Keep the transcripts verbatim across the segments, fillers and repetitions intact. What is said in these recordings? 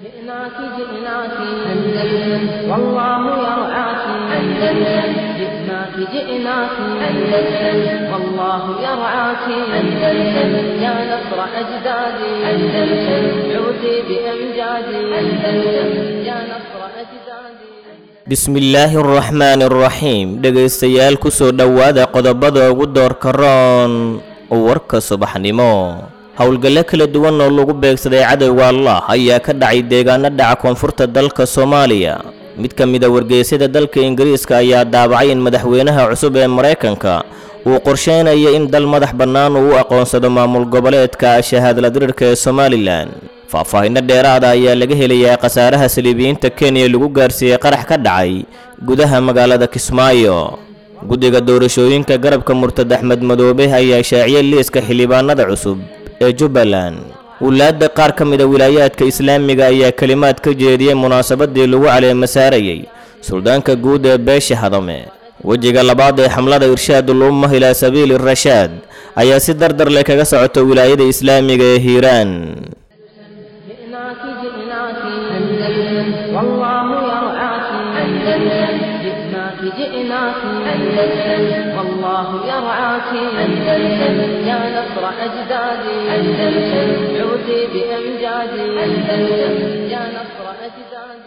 جئناك جئناك أندلس والله يرعاك أندلس جئناك جئناك أندلس والله يرعاك أندلس يا نصر أجدادي أندلس عودي بأمجادي أندلس يا نصر أجدادي بسم الله الرحمن الرحيم dhageystayaal ku soo dhawaada qodobada ugu doorka roon warka subaxnimo howlgalo kala duwan oo lagu beegsaday cadawga Allah ayaa ka dhacay deegaano dhaca koonfurta dalka Soomaaliya mid ka mid ah wargeysyada dalka Ingiriiska ayaa daabacay in madaxweynaha cusub ee Mareykanka uu qorsheynayo in dal madax bannaan uu aqoonsado maamul goboleedka shahaadada dirirka ee Somaliland faahfaahin dheeraad ah ayaa laga helayaa qasaaraha saliibiyiinta Kenya lagu gaarsiiyay qarax ka dhacay gudaha magaalada Kismaayo guddiga doorashooyinka garabka Murtad Axmed Madoobe ayaa shaaciyay liiska xildhibaanada cusub ee Jubbaland walaada qaar ka mid ah wilaayadka Islaamiga ayaa kalimaad ka jeediyay munaasabadii lagu caleema saarayay suldaanka guud ee beesha Hadame wajiga labaad ee xamlada irshaadul ummah ila sabiil ar-rashaad ayaa si dardar leh kaga socota wilaayada Islaamiga ee Hiiraan والله يرعاك أندلس جئناك جئناك أندلس والله يرعاك أندلس يا نصر أجدادي أندلس عودي بأمجادي أندلس يا نصر أجدادي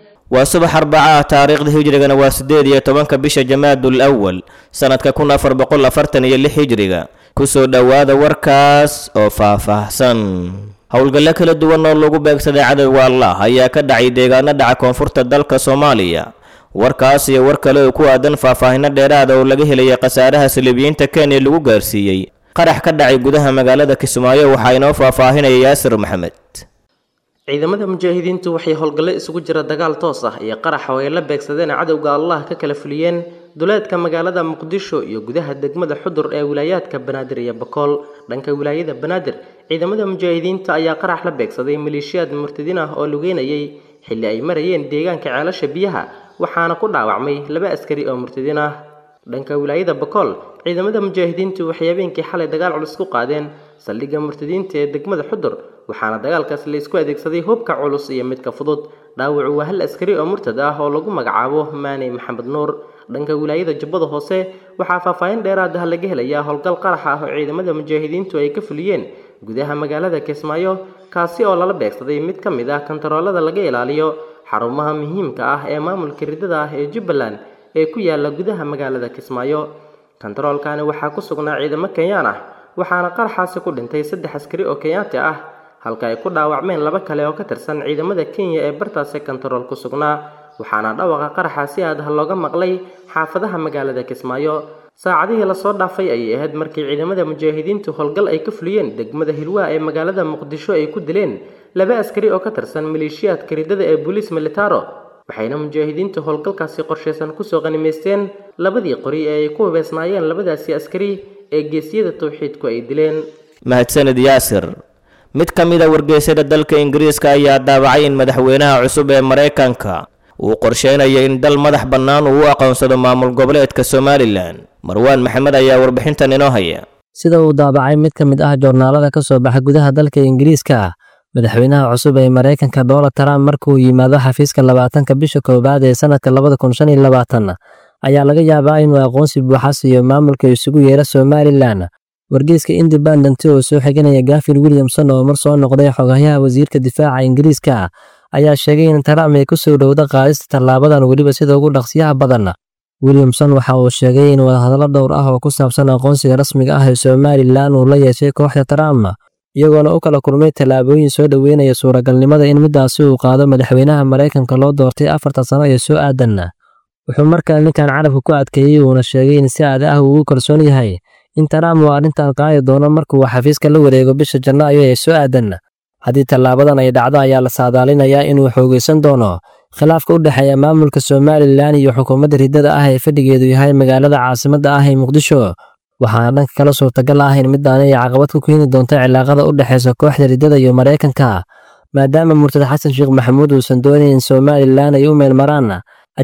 وصبح أربعة تاريخ هجرينا واسديد يتوانك بيش جماد الأول سنة كنا أفر بقول أفرتن يلي هجرينا كسو دواد وركاس أو فافحسن howlgalo kala duwan oo lagu beegsaday cadawga Allah ayaa ka dhacay deegaano dhaca koonfurta dalka Soomaaliya warkaas iyo war kale oo ku aadan faahfaahin dheeraad ah oo laga helay qasaaraha saliibiyiinta Kenya lagu gaarsiiyay qarax ka dhacay gudaha magaalada Kismaayo waxa inoo faahfaahinaya Yaasir Maxamed ciidamada mujaahidiintu waxay howlgalo isugu jira dagaal toos ah iyo qarax oo ay la beegsadeen cadawga Allah ka kala fuliyeen duleedka magaalada Muqdisho iyo gudaha degmada Xudur ee wilaayadka Banaadir iyo Bakool dhanka wilaayada Banaadir ciidamada mujaahidiinta ayaa qarax la beegsaday maleeshiyad murtadiin ah oo lugeynayay xilli ay marayeen deegaanka ceelasha biyaha waxaana ku dhaawacmay laba askari oo murtadiin ah dhanka wilaayada Bakool ciidamada mujaahidiintu waxay habeenkii xalay dagaal culus ku qaadeen saldhigga murtadiinta ee degmada Xudur waxaana dagaalkaas la isku adeegsaday hubka culus iyo midka fudud dhaawacu waa hal askari oo murtad ah oo lagu magacaabo Maani Maxamed Nuur dhanka wilaayada Jubbada Hoose waxaa faahfaahin dheeraad ah laga helayaa howlgal qarax ah oo ciidamada mujaahidiintu ay ka fuliyeen gudaha magaalada Kismaayo kaasi oo lala beegsaday mid ka mid ah kantaroolada laga ilaaliyo xarumaha muhiimka ah ee maamulka ridada ah ee Jubbaland ee ku yaala gudaha magaalada Kismaayo kantaroolkani waxaa ku sugnaa ciidamo Kenyaan ah waxaana qaraxaasi ku dhintay saddex askari oo Kenyaati ah halka ay ku dhaawacmeen laba kale oo ka tirsan ciidamada Kenya ee bartaas kantarool ku sugnaa waxaana dhawaqa qaraxaasi aad looga maqlay xaafadaha magaalada Kismaayo saacadihii la soo dhaafay ay ahayd markii ciidamada mujaahidiintu howlgal ay ka fuliyeen degmada Hilwa ee magaalada Muqdisho ay ku dileen laba askari oo ka tirsan maleeshiyadka ridada ee Police Militaro waxayna mujaahidiintu howlgalkaasi qorsheysan ku soo qanimeysteen labadii qori ee ay ku hubeysnaayeen labadaasi askari ee geesiyada tawxiidku ay dileen mahadsanid Yaasir mid ka mid ah wargeysyada dalka Ingiriiska ayaa daabacay in madaxweynaha cusub ee Mareykanka uu qorsheynayo in dal madax bannaan uu aqoonsado maamul goboleedka Somaliland Marwaan Maxamed ayaa warbixintan inoo haya sida uu daabacay mid ka mid ah joornaalada ka soo baxa gudaha dalka Ingiriiska madaxweynaha cusub ee Mareykanka Donald Trump markuu yimaado xafiiska labaatanka bisha koowaad ee sanadka labada kun shan iyo labaatan ayaa laga yaabaa inuu aqoonsi buuxa siiyo maamulka isugu yeera Somaliland wargeyska Independent oo soo xiganaya Gavin Williamson oo mar soo noqday xogayaha wasiirka difaaca Ingiriiska ayaa sheegay in Trump ay ku soo dhowda qaadista tallaabadan waliba sida ugu dhaqsiyaha badan Williamson waxa uu sheegay in wadahadallo dhowr ah oo ku saabsan aqoonsiga rasmiga ah ee Somaliland uu la yeeshay kooxda Trump iyagoona u kala kulmay tallaabooyin soo dhaweynaya suuragalnimada in midaasi uu qaado madaxweynaha Mareykanka loo doortay afartan sano ee soo aadan wuxuu markaa ninkan carabka ku adkeeyay uuna sheegay in si aad ah uu ugu kalsoon yahay in Trump uu arrintan qaadi doono markuu xafiiska la wareego bisha Janaayo ee soo aadan haddii tallaabadan ay dhacdo ayaa la saadaalinayaa inuu xoogeysan doono khilaafka u dhaxeeya maamulka Somaliland iyo xukuumadda ridada ah ee fadhigeedu yahay magaalada caasimadda ah ee Muqdisho waxaana dhanka kala suurtagal ah in midaan ay caqabad ku keeni doonto cilaaqada u dhaxeysa kooxda ridada iyo Mareykanka maadaama Murtad Xasan Sheekh Maxamuud uusan doonayn in Somaliland ay u meel maraan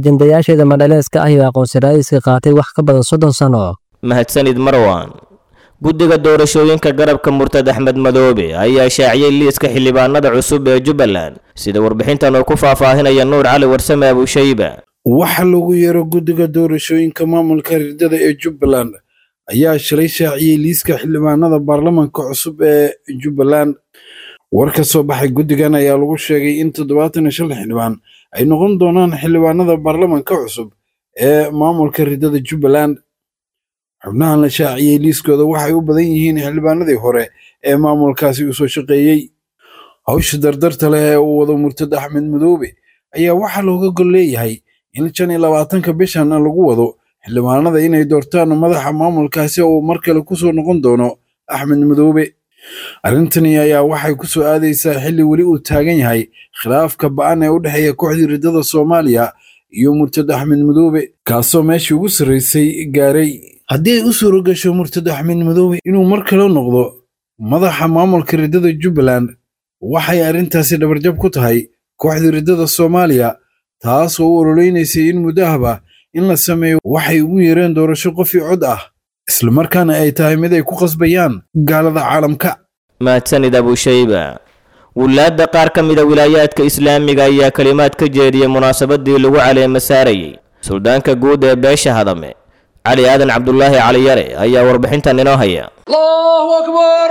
ajandayaasheeda madhaleeska ah iyo aqoonsi raadis qaatay wax ka badan soddon sano mahadsanid Marwaan guddiga doorashooyinka garabka murtad axmed madoobe ayaa shaaciyey liiska xildhibaanada cusub ee jubbaland sida warbixintan oo ku faahfaahinaya nuur cali warsame abushayba. waxa lagu yeero guddiga doorashooyinka maamulka ridada ee jubbaland ayaa shalay shaaciyey liiska xildhibaanada baarlamaanka cusub ee jubbaland. war ka soo baxay guddigan ayaa lagu sheegay in toddobaatan iyo shan xildhibaan ay noqon doonaan xildhibaanada baarlamaanka cusub ee maamulka ridada jubbaland. xubnahan la shaaciyey liiskooda waxay u badan yihiin xildhibaanadii hore ee maamulkaasi u soo shaqeeyey. hawsha dardarta leh ee uu wado murtad axmed madoobe ayaa waxaa looga gol leeyahay in shan iyo labaatanka bishan lagu wado xildhibaanada inay doortaan madaxa maamulkaasi oo mar kale ku soo noqon doono axmed madoobe. arrintani ayaa waxay ku soo aadaysaa xilli weli uu taagan yahay khilaafka ba'an ee u dhexeeya kooxdii ridada Soomaaliya iyo murtad axmed madoobe kaasoo meeshii ugu sarreysay gaaray. haddii ay u suuro gasho murtad axmed madoobe inuu mar kale noqdo madaxa maamulka ridada jubbaland waxay arrintaasi dhabarjab ku tahay kooxdii ridada Soomaaliya taasoo u ololeynaysa in mudahaba in la sameeyo waxay ugu yeereen doorasho qof iyo cod ah isla markaana ay tahay mid ay ku qasbayaan gaalada caalamka. mahadsanid abushayba. wulaadda qaar ka mid a wilaayaadka islaamiga ayaa kalimaad ka jeediyey munaasabadii lagu caleema saarayey suldaanka guud ee beesha hadame cali aadan cabdulaahi cali yare ayaa warbixintan inoo haya. allahu akbar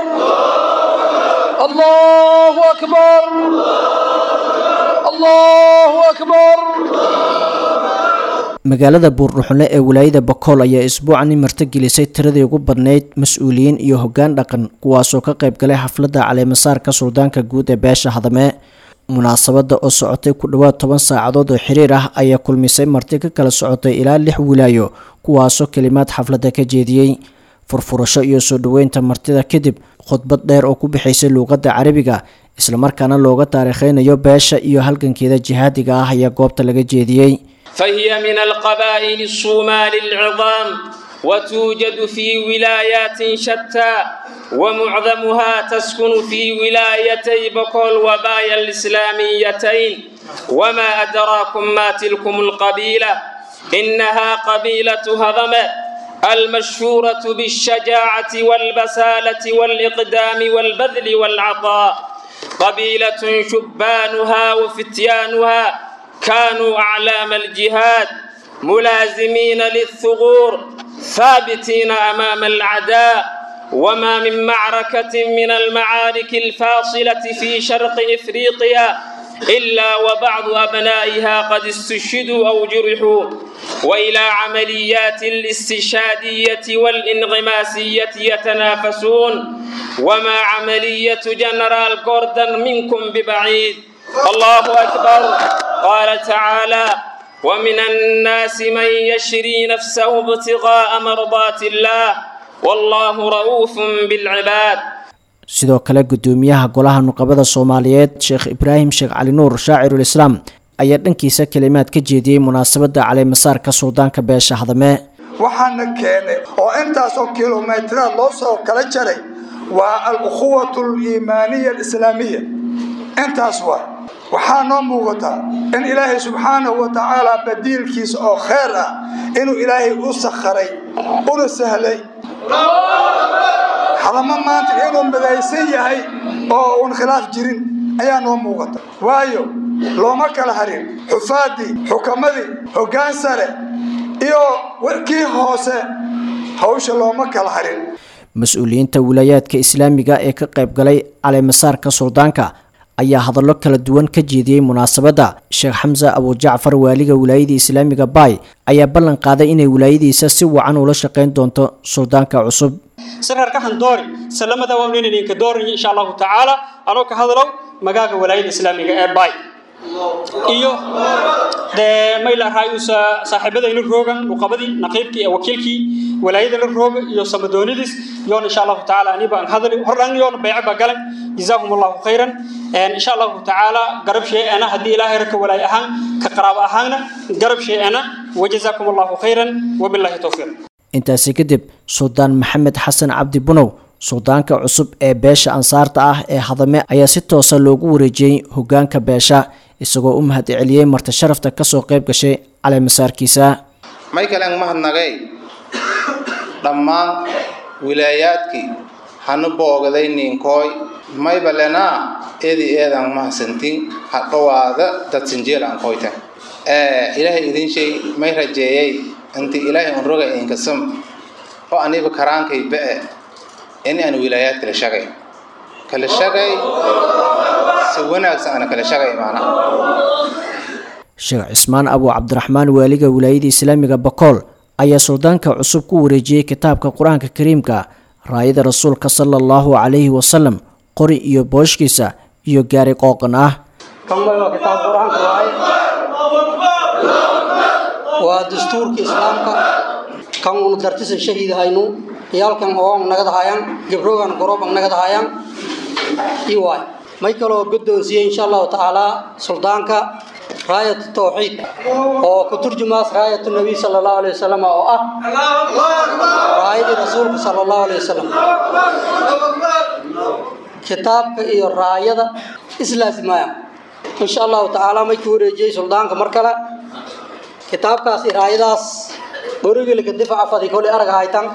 allahu akbar allahu akbar. magaalada buurdhuxune ee wilaayada bakool ayaa isbuucani martigelisay tiradii ugu badnayd mas-uuliyiin iyo hoggaan dhaqan kuwaasoo ka qayb galay xafladda caleemasaarka suldaanka guud ee beesha hadame. munaasabadda oo socotay ku dhowaad toban saacadood oo xiriir ah ayaa kulmisay marti ka kala socotay ilaa lix wilaayo kuwaasoo kelimaad xafladda ka jeediyey. furfurasho iyo soo dhoweynta martida kadib khudbad dheer oo ku bixaysay luuqadda carabiga islamarkaana looga taariikheynayo beesha iyo halgankeeda jihaadiga ah ayaa goobta laga jeediyey. فهي من القبائل الصومال العظام وتوجد في ولايات شتى ومعظمها تسكن في ولايتي بكول وبايا الإسلاميتين. وما أدراكم ما تلكم القبيلة؟ إنها قبيلة هضمة المشهورة بالشجاعة والبسالة والإقدام والبذل والعطاء. قبيلة شبانها وفتيانها كانوا أعلام الجهاد ملازمين للثغور ثابتين أمام العداء. وما من معركة من المعارك الفاصلة في شرق إفريقيا إلا وبعض أبنائها قد استشهدوا أو جرحوا. وإلى عمليات الاستشهادية والإنغماسية يتنافسون. وما عملية جنرال جوردن منكم ببعيد. الله أكبر. قال تعالى: ومن الناس من يشري نفسه ابتغاء مرضات الله والله رؤوف بالعباد. sidoo kale gudoomiyaha golaha nuqabada Soomaaliyeed Sheekh Ibraahim Sheekh Cali Nuur shaacirul Islaam ayaa dhankiisa kalimaad ka jeediyay munaasabada caleemasaarka suldaanka beesha hadame. waxaana keenay oo intaas oo kiiloomitir loo soo kala jaray waa al-ukhuwatu al-iimaaniyya al-islaamiyya. intaas waa waxaa noo muuqata in ilaahay subxaanahu wa tacaala badiilkiisa oo khayr ah inuu ilaahay u sakharay una sahlay. hadama maanta inuu midaysan yahay oo uun khilaaf jirin ayaa noo muuqata. waayo looma kala harin xufaadii xukamadii hoggaan sare iyo warkii hoose hawsha looma kala harin. mas-uuliyiinta wilaayaadka islaamiga ee ka qayb galay caleemasaarka suldaanka ayaa hadallo kala duwan ka jeediyey munaasabadda. Sheekh Xamza Abu Jacfar waaliga wilaayada islaamiga Baay ayaa ballan qaaday inay wilaayadiisa si wacan ula shaqeyn doonto suldaanka cusub. sararka handoori salamada waa inay ninka dooran insha Allah taala anoo ka hadalo magaaga wilaayada islaamiga ee Baay iyo de mayla raayusa saaxiibada inuu roogan nuqabadii naqiibkii ee wakiilkii wilaayada la rooga iyo samadoonidis iyo insha Allah taala ani baan hadali horaan iyo bay'aba galay jazakumullahu khairan insha Allah taala garab sheeyana hadii ilaahay raka walaay ahaan ka qaraab ahaana garab sheeyana wajazakumullahu khairan wabillahi tawfiq. intaasi kadib Suldaan Maxamed Xasan Cabdi Bunow suldaanka cusub ee beesha ansaarta ah ee hadame ayaa si toos ah loogu wareejiyay hoggaanka beesha isagoo u mahad celiyay marti sharafta ka soo qayb gashay caleemasaarkiisa. Michael ang mahadnagay dhammaan wilaayaadkii hanu boogaday ninkooy mayba lenaa eedi eedan mahadsantiin hadhawaada dad sinjeelaan koyta ilaahay idin shay may rajeeyay intii ilaahay un roga inkasam oo aniba karaankay ba'e in aan wilaayaad kala shaqay kala shaqay si wanaagsan ana kala shaqay maana Sheekh Cismaan Abu Cabdiraxmaan waaliga wilaayada Islaamiga Bakool ayaa suldaanka cusub ku wareejiyay kitaabka Quraanka Kariimka raayada rasuulka sallallahu alayhi wasallam qori iyo booshkiisa iyo gaari qooqan ah kamada kitaab Quraanka waay waa dastuurka islaamka kan uu dartisan shahiid hayno yaalkan oo naga dahayaan gabrogan qorooban naga dahayaan ii waay may kale oo guddoonsiye insha Allah taala suldaanka راية التوحيد أو كترجمة راية النبي صلى الله عليه وسلم أو أه راية الرسول صلى الله عليه وسلم كتاب إيه راية إسلامية إن شاء الله تعالى ما يكون جي سلطان كمركلة كتاب كاسي راية داس بريق لك الدفاع فدي كل أرجع هايتام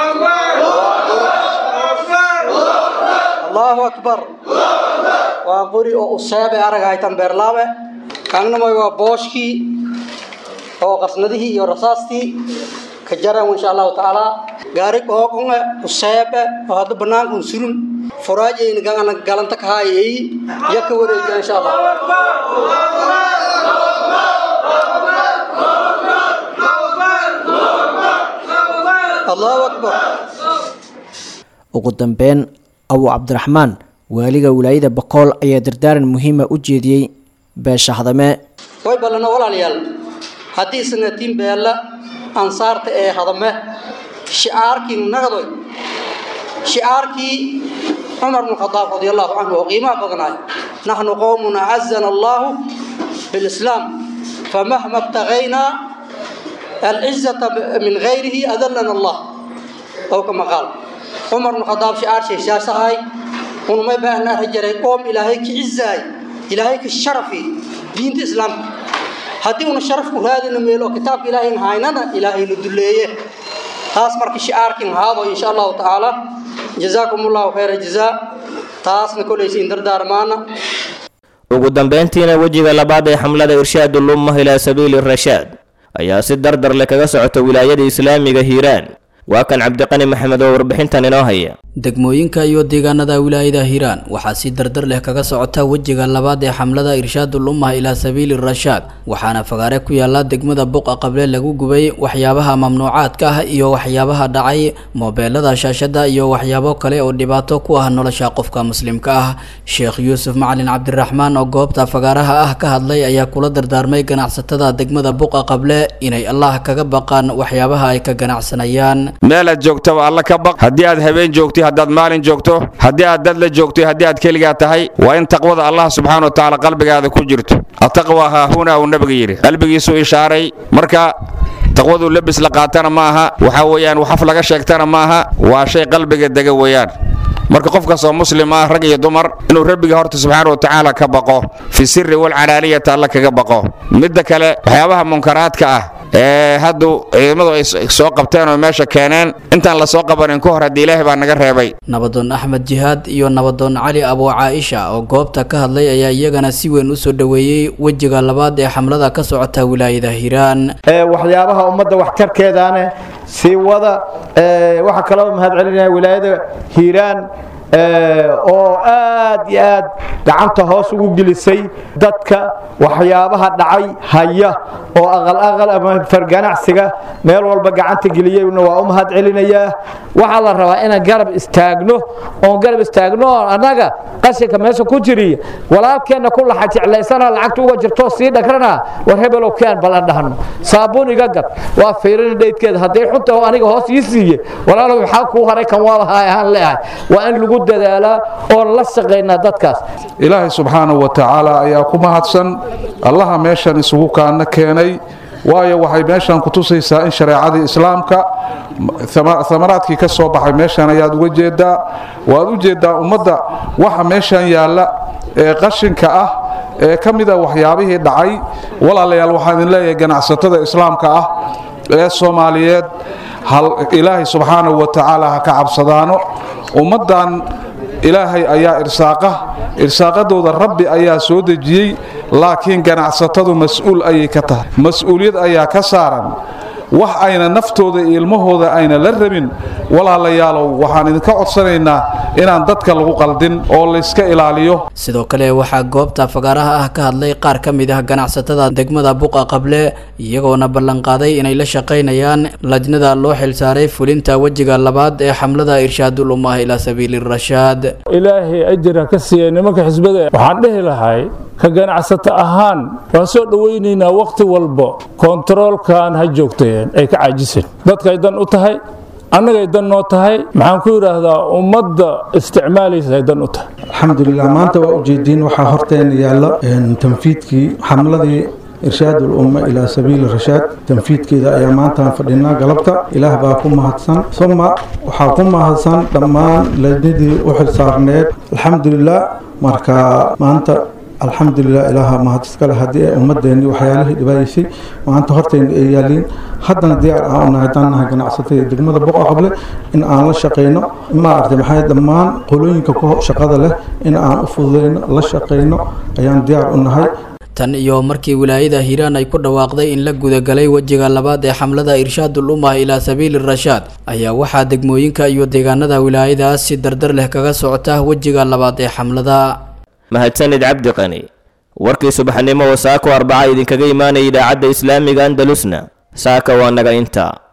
الله أكبر وقولي أصحاب أرجع هايتام برلابة كأنما هو بوشكي أو قصنده يو رصاصتي كجرا إن شاء الله تعالى غارق هو كون السياب وهذا بنان كون سرون فراجي إن كان غلطك هاي يكور إن شاء الله الله أكبر ugu dambeyn Abu Cabdiraxmaan waaliga wilaayada Bakool ayaa dardaaran muhiim ah u jeediyay beesha hadame way balana walaalayaal hadii sanatiin beela ansaarta ee hadame shi'aarkii nagadoy shi'aarkii Umar ibn Khattab radiyallahu anhu qiima badnaa nahnu qawmun azzana Allah bil Islam famahma ibtaghayna al-izzata min ghayrihi adallana Allah aw kama qaal Umar ibn Khattab shi'aar shay shaasahay ونما بأن رجال قوم إلهي كعزاي إلهي كشرفي دين الإسلام هذه من الشرف وهذا نميلو كتاب إلهي هايننا إلهي ندليه تاس مرك شعاركم هذا إن شاء الله تعالى جزاكم الله خير الجزاء تاس نقول إيش دردار معنا ugu dambeyntiina wajiga labaad ee xamlada irshaadul ummah ila sabiil ar-rashaad ayaa si dardar leh kaga socota wilaayada islaamiga Hiiraan waa kan Cabdiqani Maxamed oo warbixintan inoo haya degmooyinka iyo deegaanada wilaayada Hiiraan waxaa si dardar leh kaga socota wajiga labaad ee xamlada irshaadul ummah ila sabiil ar-rashaad waxaana fagaare ku yaala degmada Buqa Qable lagu gubay waxyaabaha mamnuucaadka ah iyo waxyaabaha dhacay moobilada shaashada iyo waxyaabo kale oo dhibaato ku ah nolosha qofka muslimka ah Sheekh Yuusuf Macalin Cabdiraxmaan oo goobta fagaaraha ah ka hadlay ayaa kula dardaarmay ganacsatada degmada Buqa Qable inay Allah kaga baqaan waxyaabaha ay ka ganacsanayaan meel aad joogto alla ka baq hadii aad habeen joogtay hadaad maalin joogto hadii aad dad la joogtay hadii aad kaliya tahay waa in taqwada Allah subhanahu wa ta'ala qalbigaada ku jirto ataqwa ha huna oo nabiga yiri qalbigiisu ishaaray marka taqwadu labis la qaatana maaha waxa weeyaan wax laga sheegtana maaha waa shay qalbiga daga weeyaan marka qofka soo muslim ah rag iyo dumar inuu rabbiga horta subhanahu wa ta'ala ka baqo fi sirri wal alaniyati alla kaga baqo midda kale waxyaabaha munkaraadka ah ee hadu ciidamadu ay soo qabteen oo meesha keeneen intaan la soo qabanin ka hor hadii Ilaahay baa naga reebay nabadoon Axmed Jihaad iyo nabadoon Cali Abu Caaisha oo goobta ka hadlay ayaa iyagana si weyn u soo dhaweeyay wajiga labaad ee xamlada ka socota wilaayada Hiiraan ee waxyaabaha ummadda wax tarkeedana si wada ee waxa kale oo mahad celinaya wilaayada Hiiraan oo aad iyo aad gacanta hoos ugu gelisay dadka waxyaabaha dhacay haya oo aqal aqal ama farganacsiga meel walba gacanta geliyayna waa u mahad celinaya waxa la rabaa in garab istaagno oo garab istaagno anaga qashinka meesha ku jiriya walaalkeena ku laxa jeclaysana lacagtu uga jirto si dhagrana war hebelo keen balan dhahno saabuun iga gad waa fiirin dheedkeeda haday xunta oo aniga hoos ii siiye walaalo waxa ku haray kan waa aan leeyahay waa in lagu dadaala oo la shaqeeyna dadkaas Ilaahay subhanahu wa ta'ala ayaa ku mahadsan Allah meeshan isugu kaana keenay waayo waxay meeshan ku tusaysaa in shariicada islaamka thamaraadkii ka soo baxay meeshan ayaad uga jeedaa waad u jeedaa ummadda waxa meeshan yaala ee qashinka ah ee kamida waxyaabihii dhacay walaalayaal waxaan leeyahay ganacsatada islaamka ah ee Soomaaliyeed ilaahay subxaanahu wa tacaala ha ka cabsadaano ummaddan ilaahay ayaa irsaaqa irsaaqadooda rabbi ayaa soo dejiyey laakiin ganacsatadu mas-uul ayay ka tahay mas-uuliyad ayaa ka saaran wax ayna naftooda iyo ilmahooda ayna la rabin walaalayaalow waxaan idinka codsanaynaa inaan dadka lagu qaldin oo layska ilaaliyo sidoo kale waxaa goobta fagaaraha ah ka hadlay qaar ka mid ah ganacsatada degmada buqa qable iyagoona ballanqaaday inay la shaqaynayaan lajnada loo xilsaaray fulinta wejiga labaad ee xamlada irshaadul ummah ilaa sabiili rashaad ilaahay ajira ka siiyay nimanka xisbada waxaan dhihi lahay ka ganacsato ahaan waa soo dhawaynaynaa waqti walba kontaroolkan ha joogteen ay ka caajiseen dadkay dan u tahay annagay dan noo tahay maxaan ku yidhaahdaa ummadda isticmaalaysa ay dan u tahay alxamdulilah maanta waa ujeediin waxaa horteena yaalla tanfiidkii xamladii irshaad ulumma ilaa sabiili rashaad tanfiidkeeda ayaa maantaan fadhinaa galabta ilaah baa ku mahadsan suma waxaa ku mahadsan dhammaan lajnadii u xilsaarneed alxamdulilah marka maanta alxamdulilah ilaaha mahad iskale haddii ay ummadeenni waxyaalihii dhibaayisay maanta horteenna ay yaaliin haddana diyaar aan u nahay haddaan nahay ganacsatada degmada buqa qable in aan la shaqayno maaragtay maxay dhammaan qolooyinka ku shaqada leh in aan u fududayno la shaqayno ayaan diyaar u nahay tan iyo markii wilaayada hiiraan ay ku dhawaaqday in la gudagalay wejiga labaad ee xamlada irshaadul ummah ilaa sabiili rashaad ayaa waxaa degmooyinka iyo deegaanada wilaayadaas si dardar leh kaga socota wejiga labaad ee xamlada mahadsanid cabdi qani warkii subaxnimo oo saako arbaca idinkaga imaanaya idaacadda islaamiga andalusna saaka waa naga inta